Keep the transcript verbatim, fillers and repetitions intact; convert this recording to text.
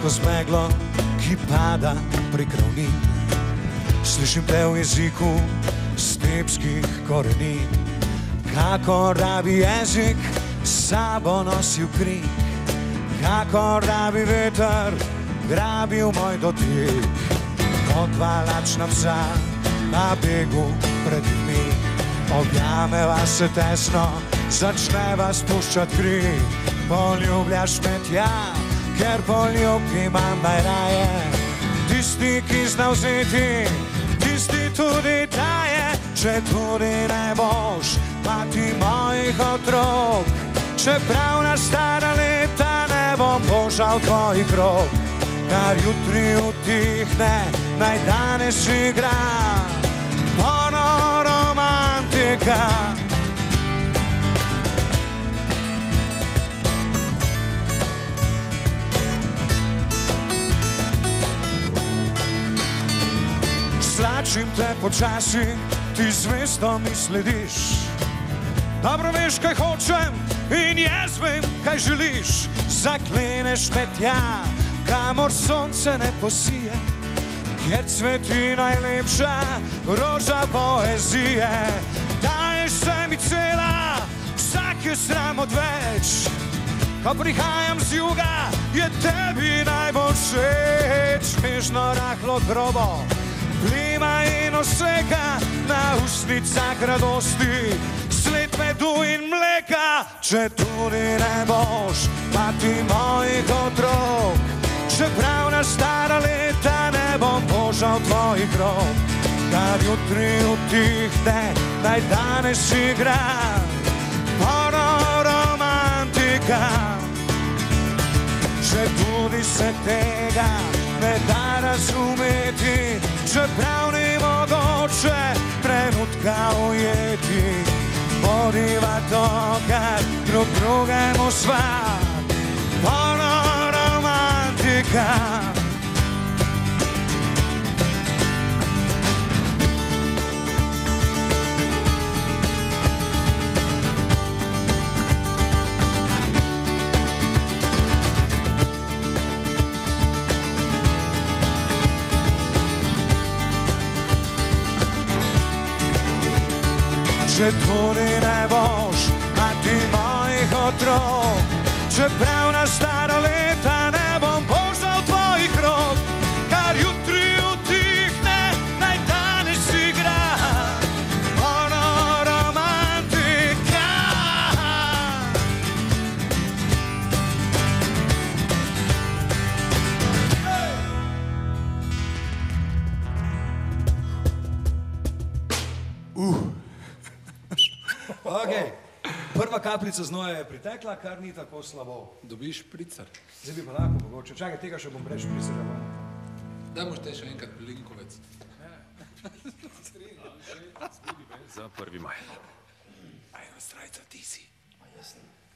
skozi meglo, ki pada prek ravnin. Slišim te v jeziku stepskih korenin, kakor da bi jezik s sabo nosil krik, kakor da bi veter grabil moj dotik. Kot dva lačna psa na begu pred ljudmi, objameva se tesno, začneva spuščat kri. Poljubljaš me tja, ker poljubki imam najraje. Tisti, ki zna vzeti, tisti tudi daje. Če tudi ne boš mati mojih otrok, čeprav na stara leta ne bom požal tvojih rok. Kar jutri utihne, naj danes igra porno romantika. Slačim te počasi, ti zvesto mi slediš. Dobro veš, kaj hočem in jaz vem, kaj želiš. Zakleneš me tja, kamor sonce ne posije, kjer cveti najlepša roža poezije. Daješ se mi cela, vsak je sram odveč. Ko prihajam z juga, je tebi najbolj všeč. Nežno, rahlo, grobo, plima in oseka na ustnicah radosti, sled medu in mleka. Če tudi ne boš mati mojih otrok, čeprav na stara leta ne bom požal tvojih rok. Kar jutri utihne, naj danes igra porno romantika. Če tudi se tega ne da razumeti, čeprav ni mogoče trenutka ujeti. Bodiva to, kar drug drugemu sva porno romantika. Če tudi ne boš mati mojih otrok, čeprav na stara leta ne bom požal tvojih rok. Kar jutri utihne, naj danes igra porno romantika. Uh. Ok, prva kapljica znoja je pritekla, kar ni tako slabo. Dobiš pricar. Zdaj bi pa lahko mogoče. Čakaj, tega še bom preč pricarja. Daj moš te še enkrat Linkovec. Za prvi maj. Ajno, strajca, ti si.